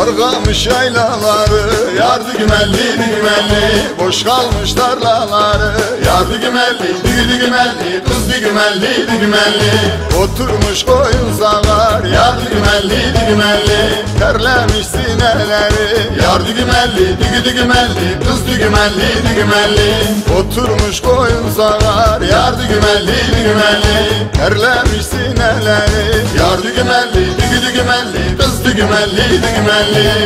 Kargamış yaylaları, yardı gümelli gümelli. Boş kalmış tarlaları, yardı gümelli gümelli. Kızdı gümelli gümelli. Oturmuş koyun sağar, yardı gümelli gümelli. Terlemiş sineleri, yardı gümelli gümelli. Kızdı gümelli gümelli. Oturmuş koyun sağar, yardı gümelli gümelli. Terlemiş sineleri, yardı gümelli gümelli. Kızdı gümelli gümelli.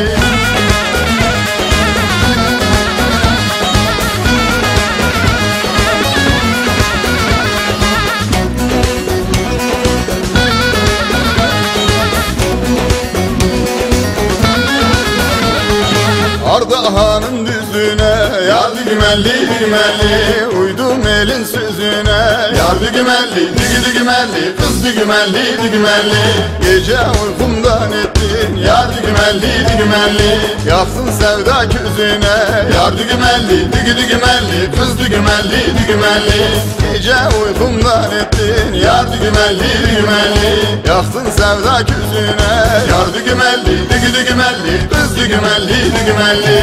Ardahan'ın düzüne, yardı gümelli gümelli. Uydum elin sözüne, yardı gümelli gümelli. Kızdı gümelli gümelli. Gece uykumdan ettin, yardı gümelli gümelli. Yaksın sevda gözüne, yardı gümelli gümelli. Kızdı gümelli gümelli. Gece uykumdan ettin, yardı gümelli gümelli. Yaksın sevda gözüne, yardı gümelli gümelli. Kızdı gümelli gümelli.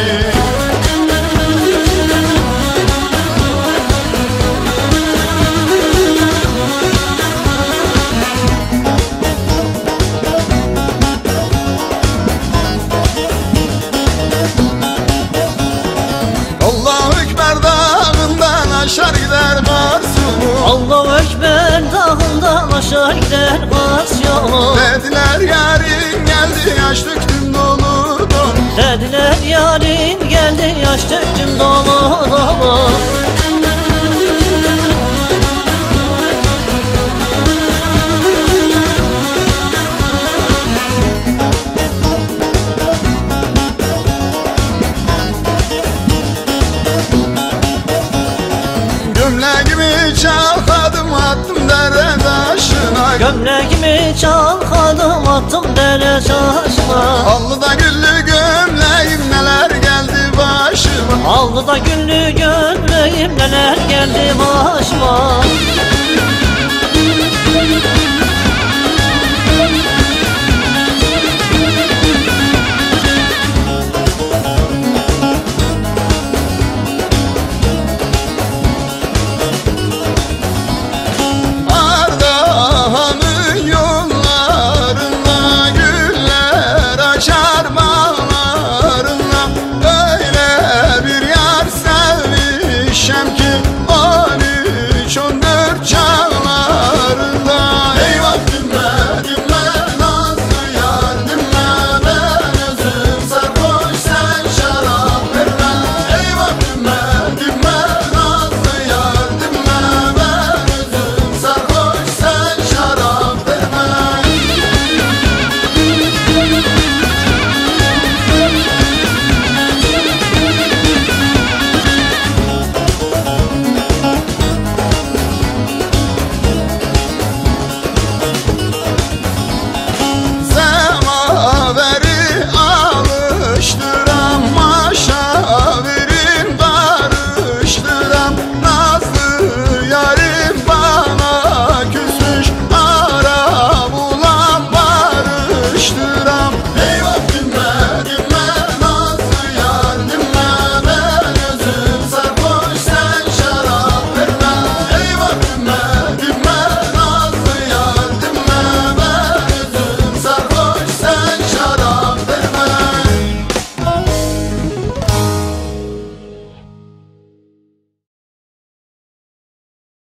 Allahu Ekber dağından aşar gider Kars yolu. Allahu Ekber dağından aşar gider Kars yolu. Dediler yarim geldi yaş döktüm dolu dolu. Dediler yarim geldi yaş döktüm dolu dolu. Gömleğimi çalkadım attım dere taşına. Gömleğimi çalkadım attım dere taşına. Allıda güllü gömleğim neler geldi başıma. Aldı da güllü gömleğim neler geldi başıma.